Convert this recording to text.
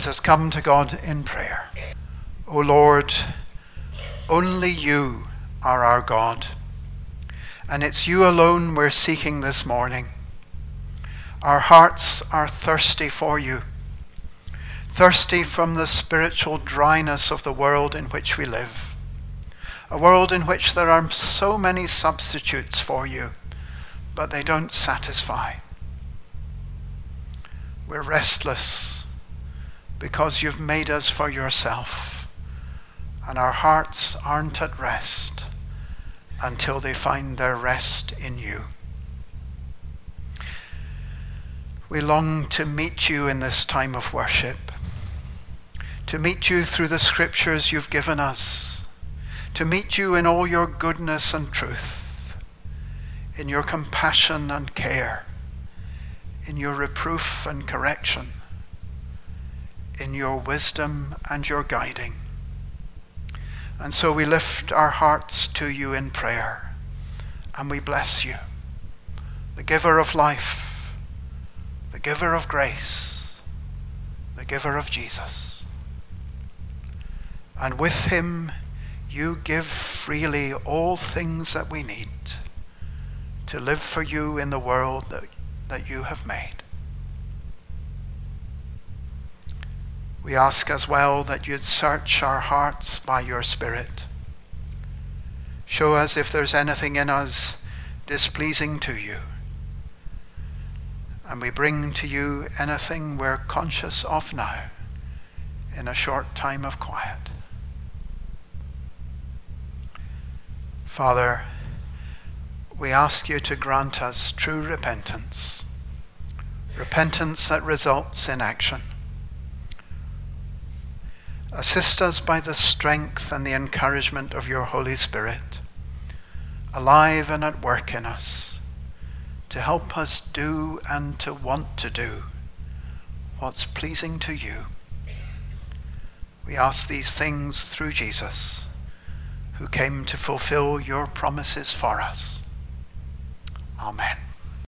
Let us come to God in prayer. O Lord, only you are our God, and it's you alone we're seeking this morning. Our hearts are thirsty for you, thirsty from the spiritual dryness of the world in which we live, a world in which there are so many substitutes for you, but they don't satisfy. We're restless because you've made us for yourself, and our hearts aren't at rest until they find their rest in you. We long to meet you in this time of worship, to meet you through the scriptures you've given us, to meet you in all your goodness and truth, in your compassion and care, in your reproof and correction, in your wisdom and your guiding. And so we lift our hearts to you in prayer, and we bless you, the giver of life, the giver of grace, the giver of Jesus. And with him you give freely all things that we need to live for you in the world that you have made. We ask as well that you'd search our hearts by your Spirit. Show us if there's anything in us displeasing to you. And we bring to you anything we're conscious of now in a short time of quiet. Father, we ask you to grant us true repentance, repentance that results in action. Assist us by the strength and the encouragement of your Holy Spirit, alive and at work in us, to help us do and to want to do what's pleasing to you. We ask these things through Jesus, who came to fulfill your promises for us. Amen.